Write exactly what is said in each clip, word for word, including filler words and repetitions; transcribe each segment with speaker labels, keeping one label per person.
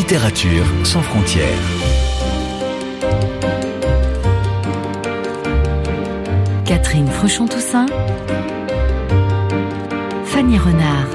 Speaker 1: Littérature sans frontières.
Speaker 2: Catherine Fruchon-Toussaint, Fanny Renard.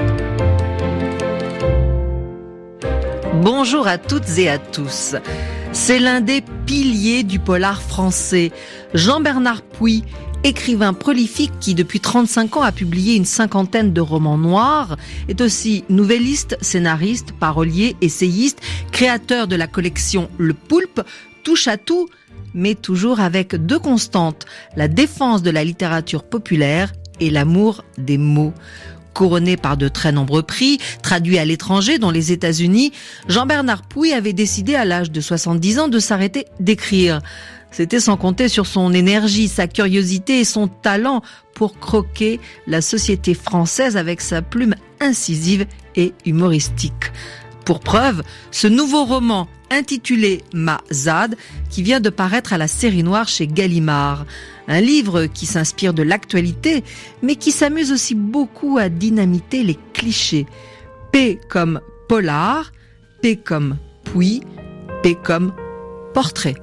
Speaker 3: Bonjour à toutes et à tous. C'est l'un des piliers du polar français. Jean-Bernard Puy, écrivain prolifique qui depuis trente-cinq ans a publié une cinquantaine de romans noirs, est aussi nouvelliste, scénariste, parolier, essayiste, créateur de la collection Le Poulpe, touche à tout, mais toujours avec deux constantes, la défense de la littérature populaire et l'amour des mots. Couronné par de très nombreux prix, traduit à l'étranger, dont les États-Unis, Jean-Bernard Puy avait décidé à l'âge de soixante-dix ans de s'arrêter d'écrire. C'était sans compter sur son énergie, sa curiosité et son talent pour croquer la société française avec sa plume incisive et humoristique. Pour preuve, ce nouveau roman intitulé Ma Zad, qui vient de paraître à la série noire chez Gallimard. Un livre qui s'inspire de l'actualité, mais qui s'amuse aussi beaucoup à dynamiter les clichés. P comme polar, P comme Puy, P comme portrait.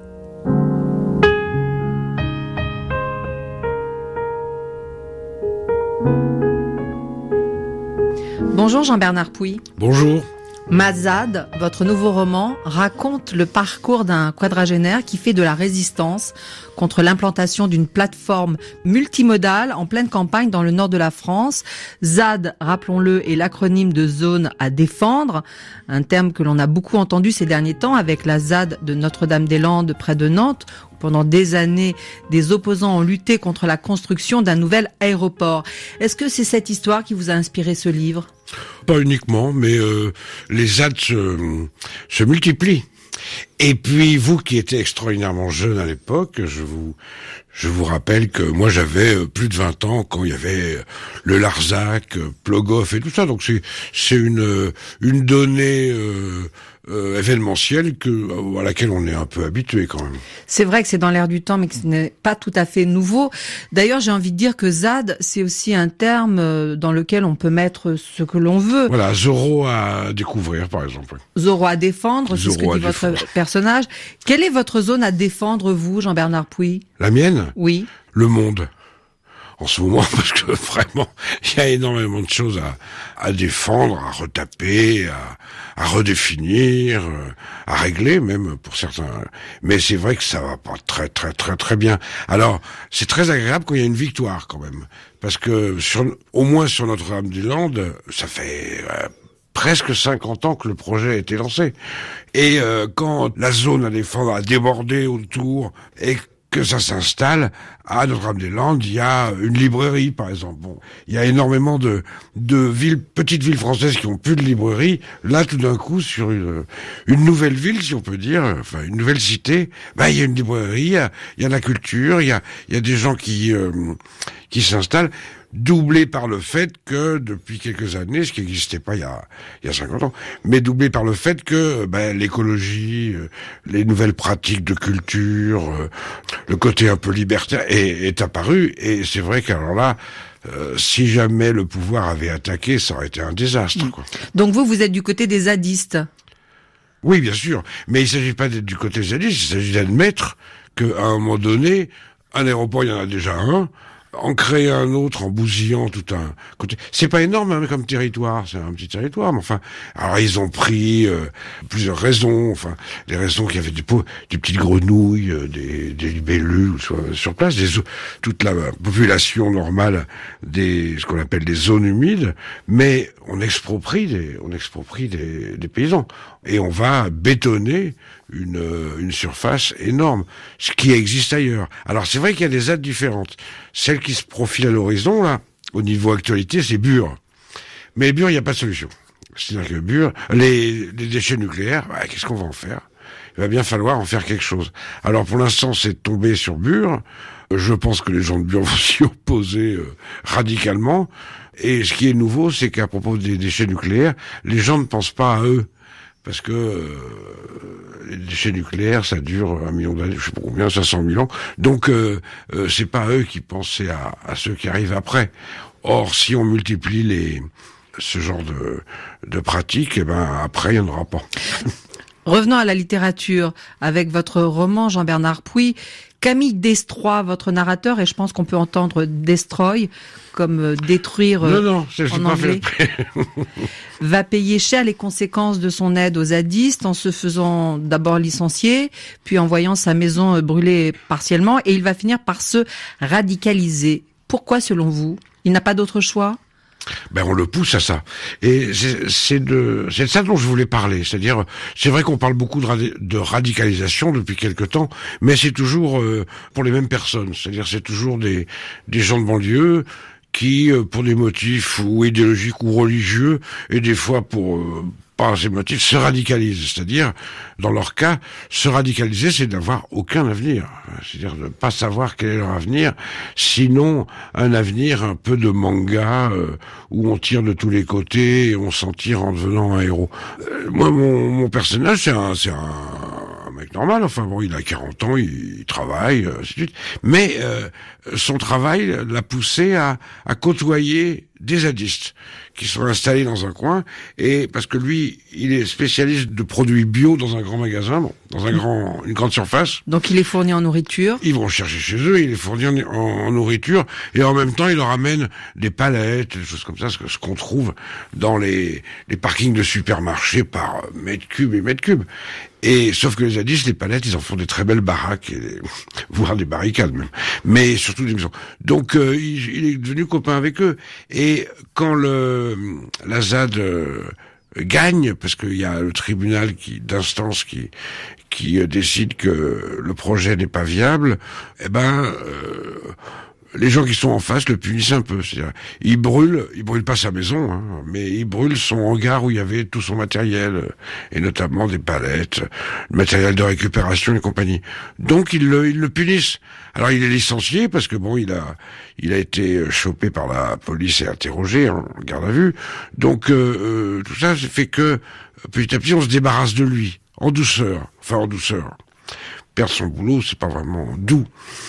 Speaker 3: Bonjour Jean-Bernard Puy.
Speaker 4: Bonjour.
Speaker 3: Ma Zad, votre nouveau roman, raconte le parcours d'un quadragénaire qui fait de la résistance contre l'implantation d'une plateforme multimodale en pleine campagne dans le nord de la France. ZAD, rappelons-le, est l'acronyme de zone à défendre, un terme que l'on a beaucoup entendu ces derniers temps avec la ZAD de Notre-Dame-des-Landes près de Nantes, où pendant des années, des opposants ont lutté contre la construction d'un nouvel aéroport. Est-ce que c'est cette histoire qui vous a inspiré ce livre ?
Speaker 4: Pas uniquement, mais euh, les ZAD se, se multiplient. Et puis, vous qui étiez extraordinairement jeune à l'époque, je vous je vous rappelle que moi j'avais plus de vingt ans quand il y avait le Larzac, Plogoff et tout ça. Donc c'est c'est une une donnée euh, euh, événementielle que à laquelle on est un peu habitué quand même.
Speaker 3: C'est vrai que c'est dans l'air du temps, mais que ce n'est pas tout à fait nouveau. D'ailleurs, j'ai envie de dire que ZAD, c'est aussi un terme dans lequel on peut mettre ce que l'on veut.
Speaker 4: Voilà, Zorro à découvrir, par exemple.
Speaker 3: Zorro à défendre, c'est ce que dit votre défendre. personnage. Quelle est votre zone à défendre, vous, Jean-Bernard Puy ?
Speaker 4: La mienne ?
Speaker 3: Oui.
Speaker 4: Le monde. En ce moment, parce que vraiment, il y a énormément de choses à, à défendre, à retaper, à, à redéfinir, à régler même pour certains. Mais c'est vrai que ça va pas très très très très bien. Alors, c'est très agréable quand il y a une victoire quand même, parce que sur, au moins sur Notre-Dame-des-Landes, ça fait euh, presque cinquante ans que le projet a été lancé. Et euh, quand la zone à défendre a débordé autour et que ça s'installe, à Notre-Dame-des-Landes, il y a une librairie, par exemple. Bon, il y a énormément de, de villes, petites villes françaises qui ont plus de librairie. Là, tout d'un coup, sur une, une nouvelle ville, si on peut dire, enfin, une nouvelle cité, bah, il y a une librairie, il y a, il y a la culture, il y a, il y a des gens qui, euh, qui s'installent, doublé par le fait que, depuis quelques années, ce qui n'existait pas il y a, il y a cinquante ans, mais doublé par le fait que, ben, l'écologie, euh, les nouvelles pratiques de culture, euh, le côté un peu libertaire est, est apparu, et c'est vrai qu'alors là, euh, si jamais le pouvoir avait attaqué, ça aurait été un désastre, quoi.
Speaker 3: Donc vous, vous êtes du côté des zadistes ?
Speaker 4: Oui, bien sûr, mais il s'agit pas d'être du côté zadiste, il s'agit d'admettre qu'à un moment donné, un aéroport, il y en a déjà un, en créer un autre en bousillant tout un côté. C'est pas énorme hein, comme territoire, c'est un petit territoire, mais enfin, alors ils ont pris euh, plusieurs raisons, enfin, des raisons qu'il y avait des, des petites grenouilles, euh, des, des libellules sur, sur place, des, toute la population normale des, ce qu'on appelle des zones humides, mais on exproprie des, on exproprie des, des paysans. Et on va bétonner une, une surface énorme, ce qui existe ailleurs. Alors c'est vrai qu'il y a des ZAD différentes. Celle qui se profile à l'horizon, là, au niveau actualité, c'est Bure. Mais Bure, il n'y a pas de solution. C'est-à-dire que Bure, les, les déchets nucléaires, bah, qu'est-ce qu'on va en faire ? Il va bien falloir en faire quelque chose. Alors pour l'instant, c'est tombé sur Bure. Je pense que les gens de Bure vont s'y opposer euh, radicalement. Et ce qui est nouveau, c'est qu'à propos des déchets nucléaires, les gens ne pensent pas à eux. Parce que euh, les déchets nucléaires, ça dure un million d'années, je sais pas combien, cinq cent mille ans. Donc, euh, euh, c'est pas eux qui pensaient à, à ceux qui arrivent après. Or, si on multiplie les ce genre de, de pratiques, eh ben après, il n'y en aura pas.
Speaker 3: Revenons à la littérature avec votre roman Jean-Bernard Puy. Camille Destroy, votre narrateur, et je pense qu'on peut entendre destroy comme euh, détruire euh,
Speaker 4: non, non, je
Speaker 3: en
Speaker 4: pas
Speaker 3: anglais,
Speaker 4: fait
Speaker 3: va payer cher les conséquences de son aide aux zadistes en se faisant d'abord licencier, puis en voyant sa maison euh, brûler partiellement, et il va finir par se radicaliser. Pourquoi, selon vous? Il n'a pas d'autre choix?
Speaker 4: Ben on le pousse à ça, et c'est, c'est de c'est de ça dont je voulais parler. C'est-à-dire, c'est vrai qu'on parle beaucoup de, radi- de radicalisation depuis quelque temps, mais c'est toujours euh, pour les mêmes personnes. C'est-à-dire, c'est toujours des des gens de banlieue qui, euh, pour des motifs ou idéologiques ou religieux, et des fois pour euh, par ces motifs, se radicalisent. C'est-à-dire, dans leur cas, se radicaliser, c'est d'avoir aucun avenir. C'est-à-dire de ne pas savoir quel est leur avenir, sinon un avenir un peu de manga, euh, où on tire de tous les côtés et on s'en tire en devenant un héros. Euh, moi, mon, mon personnage, c'est un, c'est un, un mec normal. Enfin bon, il a quarante ans, il, il travaille, euh, ainsi de suite. Mais euh, son travail l'a poussé à, à côtoyer des zadistes qui sont installés dans un coin, et parce que lui, il est spécialiste de produits bio dans un grand magasin, bon, dans un grand, une grande surface.
Speaker 3: Donc il est fourni en nourriture.
Speaker 4: Ils vont chercher chez eux, il est fourni en, en, en nourriture, et en même temps, il leur amène des palettes, des choses comme ça, ce, ce qu'on trouve dans les, les parkings de supermarchés par mètre cube et mètre cube. Et sauf que les zadistes, les palettes, ils en font des très belles baraques, et des, voire des barricades même, mais surtout des maisons. Donc euh, il, il est devenu copain avec eux. Et quand le la Z A D euh, gagne, parce qu'il y a le tribunal qui d'instance qui qui euh, décide que le projet n'est pas viable, eh ben euh, les gens qui sont en face le punissent un peu. C'est-à-dire, ils brûlent, ils brûlent pas sa maison, hein, mais ils brûlent son hangar où il y avait tout son matériel, et notamment des palettes, le matériel de récupération et compagnie. Donc ils le, ils le punissent. Alors il est licencié parce que bon, il a, il a été chopé par la police et interrogé en garde à vue. Donc euh, euh, tout ça fait que petit à petit on se débarrasse de lui en douceur, enfin en douceur. Perdre son boulot, c'est pas vraiment doux.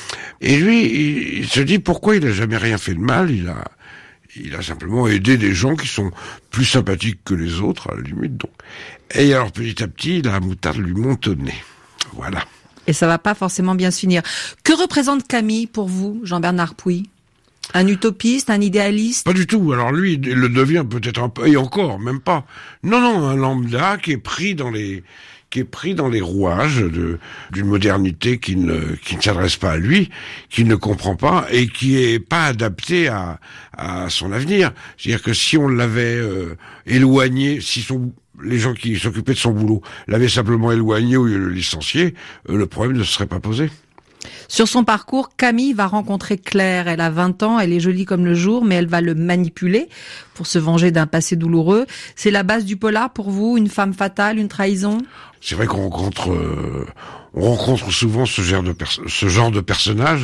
Speaker 4: Et lui, il, il se dit pourquoi il a jamais rien fait de mal. Il a, il a simplement aidé des gens qui sont plus sympathiques que les autres, à la limite. Donc. Et alors petit à petit, la moutarde lui monte au nez. Voilà.
Speaker 3: Et ça va pas forcément bien se finir. Que représente Camille pour vous, Jean-Bernard Puy? Un utopiste, un idéaliste?
Speaker 4: Pas du tout. Alors lui, il le devient peut-être un peu, et encore, même pas. Non, non, un lambda qui est pris dans les, qui est pris dans les rouages de, d'une modernité qui ne, qui ne s'adresse pas à lui, qui ne comprend pas et qui est pas adapté à, à son avenir. C'est-à-dire que si on l'avait euh, éloigné, si son, les gens qui s'occupaient de son boulot l'avaient simplement éloigné ou le licencié, euh, le problème ne se serait pas posé.
Speaker 3: Sur son parcours, Camille va rencontrer Claire. Elle a vingt ans, elle est jolie comme le jour, mais elle va le manipuler pour se venger d'un passé douloureux. C'est la base du polar pour vous, une femme fatale, une trahison?
Speaker 4: C'est vrai qu'on rencontre, euh, on rencontre souvent ce genre de pers- ce genre de personnage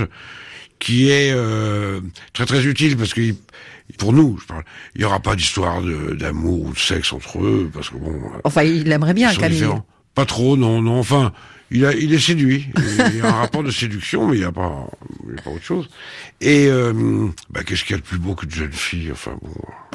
Speaker 4: qui est euh, très très utile parce que pour nous, je parle, il y aura pas d'histoire de, d'amour ou de sexe entre eux parce que bon.
Speaker 3: Enfin, il aimerait bien Camille.
Speaker 4: Différents. Pas trop, non, non. Enfin, il a, il est séduit. Il y a un rapport de séduction, mais il y a pas, il y a pas autre chose. Et euh, bah, qu'est-ce qu'il y a de plus beau qu'une jeune fille? Enfin bon.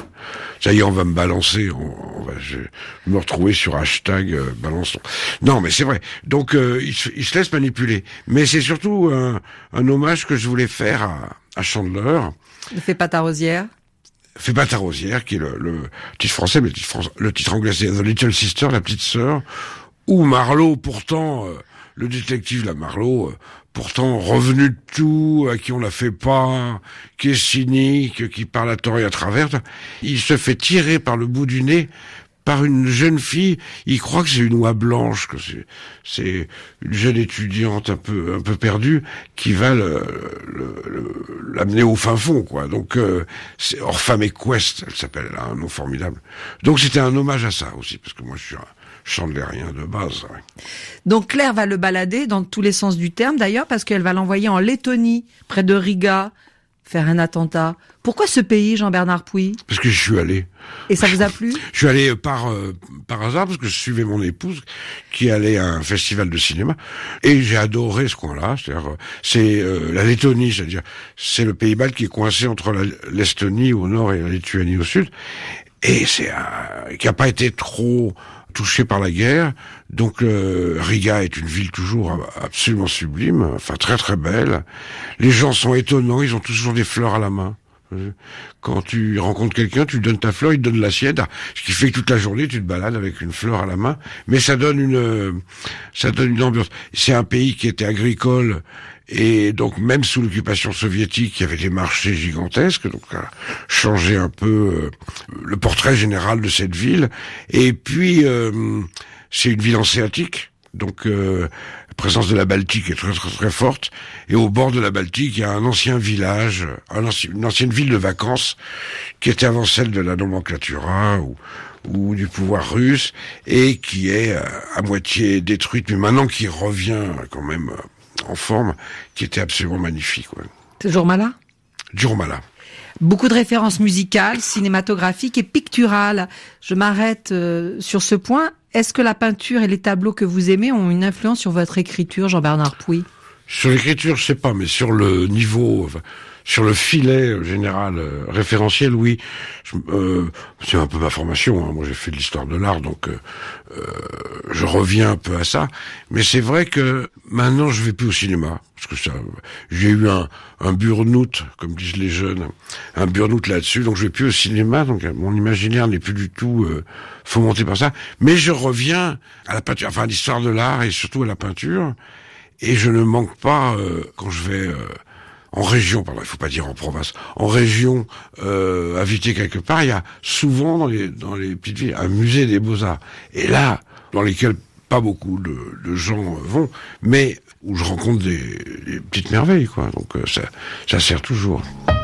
Speaker 4: Ça y est, on va me balancer, on, on va je, me retrouver sur hashtag euh, balançons. Non, mais c'est vrai. Donc, euh, il, se, il se laisse manipuler. Mais c'est surtout un, un hommage que je voulais faire à, à Chandler.
Speaker 3: Ne fais pas ta rosière.
Speaker 4: Fais pas ta rosière, qui est le, le titre français, mais le titre, français, le titre anglais, c'est The Little Sister, la petite sœur, où Marlowe, pourtant, euh, le détective, la Marlowe, euh, pourtant revenu de tout, à qui on la fait pas, qui est cynique, qui parle à tort et à travers, il se fait tirer par le bout du nez par une jeune fille. Il croit que c'est une oie blanche, que c'est, c'est une jeune étudiante un peu un peu perdue qui va le, le, le, l'amener au fin fond, quoi. Donc euh, c'est Orphan Quest, elle s'appelle, elle a un nom formidable. Donc c'était un hommage à ça aussi, parce que moi je suis un chandlerien de base. Ouais.
Speaker 3: Donc Claire va le balader dans tous les sens du terme d'ailleurs, parce qu'elle va l'envoyer en Lettonie, près de Riga, faire un attentat. Pourquoi ce pays, Jean-Bernard Puy?
Speaker 4: Parce que je suis allé.
Speaker 3: Et ça vous a plu?
Speaker 4: Je suis allé par euh, par hasard, parce que je suivais mon épouse, qui allait à un festival de cinéma, et j'ai adoré ce coin-là. C'est-à-dire, c'est euh, la Lettonie, c'est-à-dire, c'est le pays baltes qui est coincé entre la, l'Estonie au nord et la Lituanie au sud, et c'est un, qui a pas été trop touchée par la guerre. Donc euh, Riga est une ville toujours absolument sublime, enfin très très belle. Les gens sont étonnants, ils ont toujours des fleurs à la main. Quand tu rencontres quelqu'un, tu lui donnes ta fleur, il te donne la sienne, ce qui fait que toute la journée tu te balades avec une fleur à la main. Mais ça donne une, ça donne une ambiance. C'est un pays qui était agricole et donc même sous l'occupation soviétique, il y avait des marchés gigantesques, donc ça a changé un peu le portrait général de cette ville. Et puis euh, c'est une ville hanséatique. Donc, euh, la présence de la Baltique est très très très forte. Et au bord de la Baltique, il y a un ancien village, un ancien, une ancienne ville de vacances, qui était avant celle de la nomenclatura ou, ou du pouvoir russe, et qui est euh, à moitié détruite, mais maintenant qui revient quand même euh, en forme, qui était absolument magnifique. Ouais.
Speaker 3: C'est Jurmala ?
Speaker 4: Jurmala.
Speaker 3: Beaucoup de références musicales, cinématographiques et picturales. Je m'arrête euh, sur ce point. Est-ce que la peinture et les tableaux que vous aimez ont une influence sur votre écriture, Jean-Bernard Pouy ?
Speaker 4: Sur l'écriture, je sais pas, mais sur le niveau, enfin, sur le filet général euh, référentiel, oui. Je, euh, c'est un peu ma formation. Hein. Moi, j'ai fait de l'histoire de l'art, donc euh, euh, je reviens un peu à ça. Mais c'est vrai que maintenant, je vais plus au cinéma, parce que ça, j'ai eu un, un burn-out, comme disent les jeunes, un burn-out là-dessus. Donc, je vais plus au cinéma. Donc, mon imaginaire n'est plus du tout euh, fomenté par ça. Mais je reviens à la peinture, enfin à l'histoire de l'art et surtout à la peinture. Et je ne manque pas euh, quand je vais euh, en région, pardon, il faut pas dire en province, en région euh, habiter quelque part, il y a souvent dans les dans les petites villes un musée des beaux-arts. Et là, dans lesquels pas beaucoup de, de gens vont, mais où je rencontre des, des petites merveilles, quoi. Donc euh, ça ça sert toujours.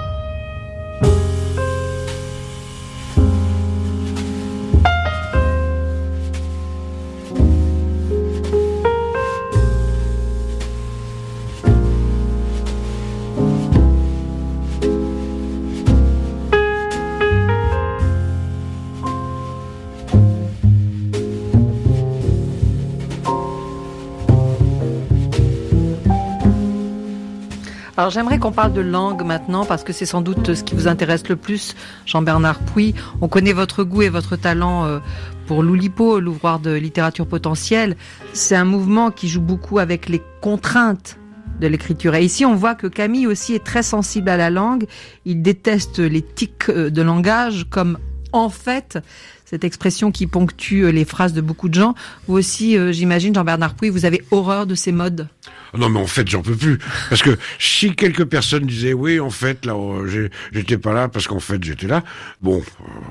Speaker 3: Alors j'aimerais qu'on parle de langue maintenant, parce que c'est sans doute ce qui vous intéresse le plus, Jean-Bernard Pouy. On connaît votre goût et votre talent pour l'Oulipo, l'ouvroir de littérature potentielle. C'est un mouvement qui joue beaucoup avec les contraintes de l'écriture. Et ici, on voit que Camille aussi est très sensible à la langue. Il déteste les tics de langage, comme en fait, cette expression qui ponctue les phrases de beaucoup de gens. Vous aussi, euh, j'imagine, Jean-Bernard Pouy, vous avez horreur de ces modes.
Speaker 4: Non, mais en fait, j'en peux plus. Parce que si quelques personnes disaient, oui, en fait, là, j'ai, j'étais pas là parce qu'en fait, j'étais là, bon,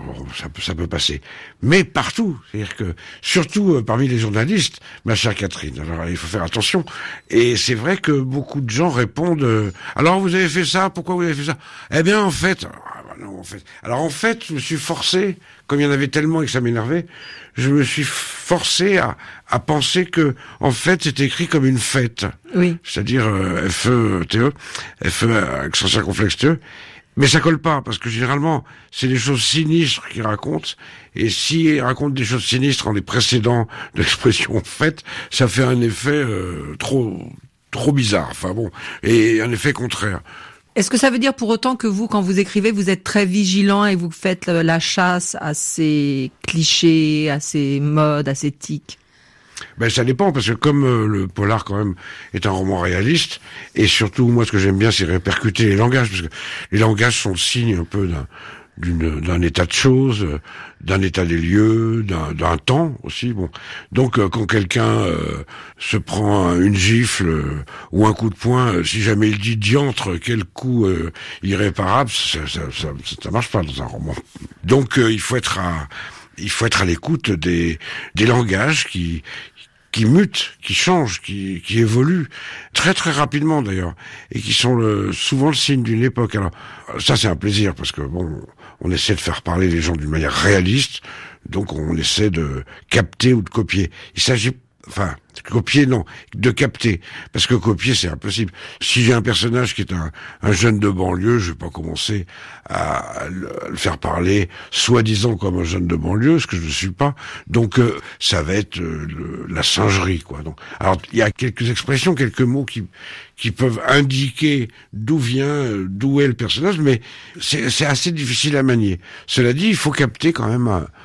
Speaker 4: ça peut, ça peut passer. Mais partout. C'est-à-dire que, surtout euh, parmi les journalistes, ma chère Catherine, alors il faut faire attention. Et c'est vrai que beaucoup de gens répondent, euh, alors vous avez fait ça, pourquoi vous avez fait ça? Eh bien, en fait, non, en fait. Alors en fait, je me suis forcé, comme il y en avait tellement et que ça m'énervait, je me suis forcé à, à penser que, en fait, c'était écrit comme une fête.
Speaker 3: Oui.
Speaker 4: C'est-à-dire euh, F E T E, F E accent circonflexe T E. Mais ça colle pas, parce que généralement, c'est des choses sinistres qu'ils racontent. Et s'ils racontent des choses sinistres en les précédant de l'expression fête, ça fait un effet euh, trop, trop bizarre. Enfin bon, et un effet contraire.
Speaker 3: Est-ce que ça veut dire pour autant que vous, quand vous écrivez, vous êtes très vigilant et vous faites la chasse à ces clichés, à ces modes, à ces tics?
Speaker 4: Ben ça dépend, parce que comme euh, le polar quand même est un roman réaliste, et surtout moi ce que j'aime bien c'est répercuter les langages, parce que les langages sont le signe un peu d'un d'une, d'un état de choses, d'un état des lieux, d'un, d'un temps aussi. Bon, donc euh, quand quelqu'un euh, se prend une gifle euh, ou un coup de poing, euh, si jamais il dit diantre, quel coup euh, irréparable, ça, ça, ça, ça marche pas dans un roman. Donc euh, il faut être à, il faut être à l'écoute des, des langages qui qui mutent, qui changent, qui, qui évoluent très très rapidement d'ailleurs, et qui sont le, souvent le signe d'une époque. Alors ça c'est un plaisir parce que bon, on essaie de faire parler les gens d'une manière réaliste, donc on essaie de capter ou de copier. Il s'agit, enfin, copier non, de capter, parce que copier c'est impossible. Si j'ai un personnage qui est un, un jeune de banlieue, je vais pas commencer à, à le faire parler soi-disant comme un jeune de banlieue, ce que je ne suis pas. Donc euh, ça va être euh, le, la singerie, quoi. Donc, alors il y a quelques expressions, quelques mots qui qui peuvent indiquer d'où vient, d'où est le personnage, mais c'est, c'est assez difficile à manier. Cela dit, il faut capter quand même un,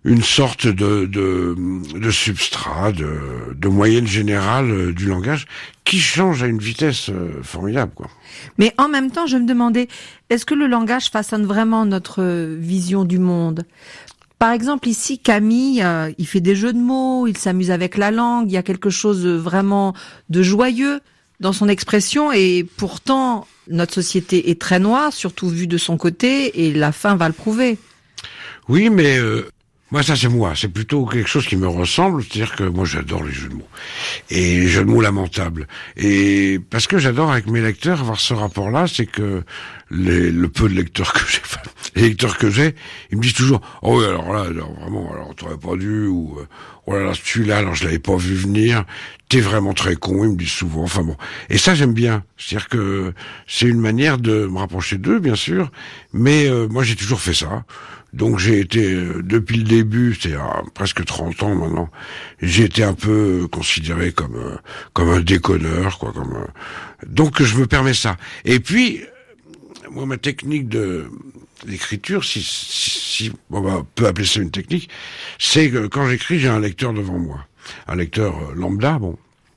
Speaker 4: une sorte de, de, de substrat, de, de moyenne générale euh, du langage qui change à une vitesse euh, formidable, quoi.
Speaker 3: Mais en même temps, je me demandais, est-ce que le langage façonne vraiment notre vision du monde ? Par exemple, ici, Camille, euh, il fait des jeux de mots, il s'amuse avec la langue, il y a quelque chose vraiment de joyeux dans son expression, et pourtant, notre société est très noire, surtout vue de son côté, et la fin va le prouver.
Speaker 4: Oui, mais euh, moi, ça c'est moi, c'est plutôt quelque chose qui me ressemble, c'est-à-dire que moi j'adore les jeux de mots, et les jeux de mots lamentables, et parce que j'adore avec mes lecteurs avoir ce rapport-là, c'est que les, le peu de lecteurs que j'ai, enfin, les lecteurs que j'ai, ils me disent toujours, oh oui, alors là, alors, vraiment, alors t'aurais pas dû, ou oh là là, celui-là, alors je l'avais pas vu venir, t'es vraiment très con, ils me disent souvent, enfin bon, et ça j'aime bien, c'est-à-dire que c'est une manière de me rapprocher d'eux, bien sûr, mais euh, moi j'ai toujours fait ça. Donc j'ai été, euh, depuis le début, c'est à presque trente ans maintenant, j'ai été un peu euh, considéré comme euh, comme un déconneur, quoi. Comme euh, donc je me permets ça. Et puis, moi, ma technique de d'écriture, si, si, si on va peut appeler ça une technique, c'est que quand j'écris, j'ai un lecteur devant moi, un lecteur euh, lambda, bon.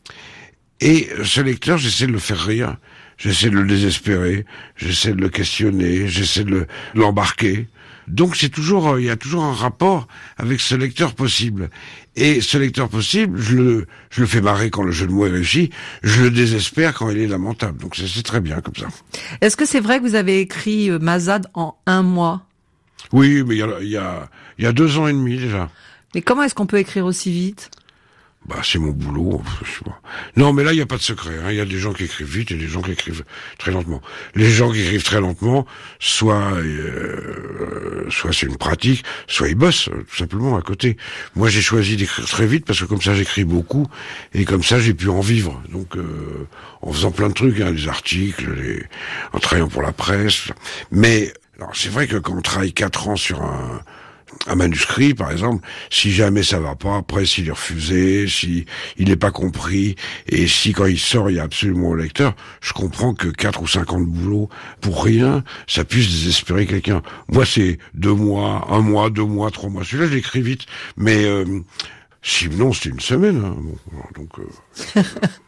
Speaker 4: Et ce lecteur, j'essaie de le faire rire, j'essaie de le désespérer, j'essaie de le questionner, j'essaie de, le, de l'embarquer. Donc c'est toujours, il y a toujours un rapport avec ce lecteur possible. Et ce lecteur possible, je le, je le fais marrer quand le jeu de mots est réussi, je le désespère quand il est lamentable. Donc c'est, c'est très bien comme ça.
Speaker 3: Est-ce que c'est vrai que vous avez écrit euh, Mazade en un mois ?
Speaker 4: Oui, mais il y a, il y a, il y a deux ans et demi déjà.
Speaker 3: Mais comment est-ce qu'on peut écrire aussi vite ?
Speaker 4: Bah, c'est mon boulot. Je sais pas. Non, mais là, il n'y a pas de secret. Hein. Il y a des gens qui écrivent vite et des gens qui écrivent très lentement. Les gens qui écrivent très lentement, soit, euh, soit c'est une pratique, soit ils bossent tout simplement à côté. Moi, j'ai choisi d'écrire très vite parce que comme ça, j'écris beaucoup et comme ça, j'ai pu en vivre. Donc, euh, en faisant plein de trucs, hein, les articles, les... en travaillant pour la presse. Mais alors, c'est vrai que quand on travaille quatre ans sur un un manuscrit, par exemple, si jamais ça va pas, après s'il est refusé, si il n'est pas compris, et si quand il sort, il y a absolument au lecteur, je comprends que quatre ou cinq ans de boulot pour rien, ça puisse désespérer quelqu'un. Moi, c'est deux mois, un mois, deux mois, trois mois. Celui-là, je l'écris vite, mais euh, Simenon, c'était une semaine. Hein. Bon, donc, euh,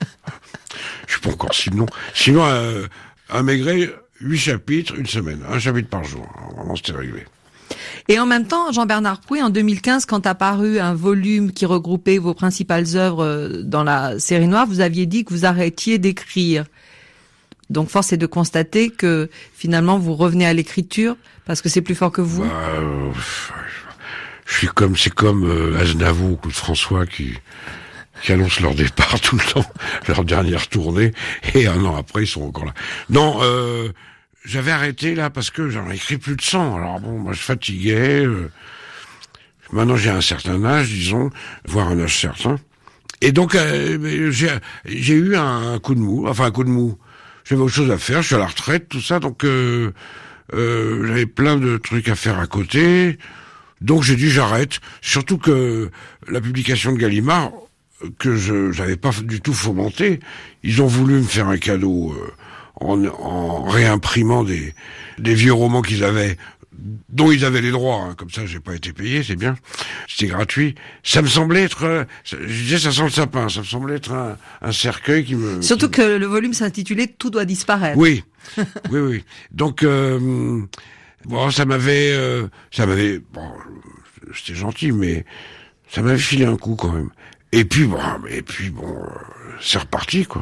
Speaker 4: je suis pas encore Simenon. Sinon, euh, un Maigret, huit chapitres, une semaine, un chapitre par jour. Alors, vraiment, c'était réglé.
Speaker 3: Et en même temps, Jean-Bernard Pouy, en deux mille quinze, quand a paru un volume qui regroupait vos principales œuvres dans la série noire, vous aviez dit que vous arrêtiez d'écrire. Donc force est de constater que finalement vous revenez à l'écriture parce que c'est plus fort que vous.
Speaker 4: Bah, euh, je suis comme, c'est comme euh, Aznavour ou François qui qui annoncent leur départ tout le temps, leur dernière tournée, et un an après ils sont encore là. Non. Euh, J'avais arrêté là parce que j'en ai écrit plus de cent. Alors bon, moi je fatiguais. Euh, maintenant j'ai un certain âge, disons, voire un âge certain. Et donc euh, j'ai, j'ai eu un coup de mou. Enfin un coup de mou. J'avais autre chose à faire. Je suis à la retraite, tout ça. Donc euh, euh, j'avais plein de trucs à faire à côté. Donc j'ai dit j'arrête. Surtout que la publication de Gallimard, que je j'avais pas du tout fomenté, ils ont voulu me faire un cadeau. Euh, En, en réimprimant des, des vieux romans qu'ils avaient, dont ils avaient les droits, hein. Comme ça j'ai pas été payé, c'est bien, c'était gratuit. Ça me semblait être, euh, je disais ça sent le sapin, ça me semblait être un, un cercueil qui me...
Speaker 3: Surtout
Speaker 4: qui...
Speaker 3: que le volume s'intitulait « Tout doit disparaître ».
Speaker 4: Oui, oui, oui. Donc, euh, bon, ça m'avait, euh, ça m'avait, bon, c'était gentil, mais ça m'avait filé un coup quand même. Et puis bon, et puis bon, euh, c'est reparti quoi.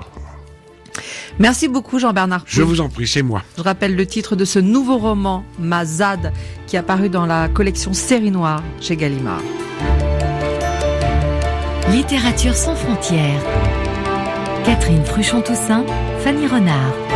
Speaker 3: Merci beaucoup Jean-Bernard Pouy.
Speaker 4: Je vous en prie, c'est moi.
Speaker 3: Je rappelle le titre de ce nouveau roman, Mazade, qui est apparu dans la collection Série Noire chez Gallimard.
Speaker 2: Littérature sans frontières. Catherine Fruchon-Toussaint, Fanny Renard.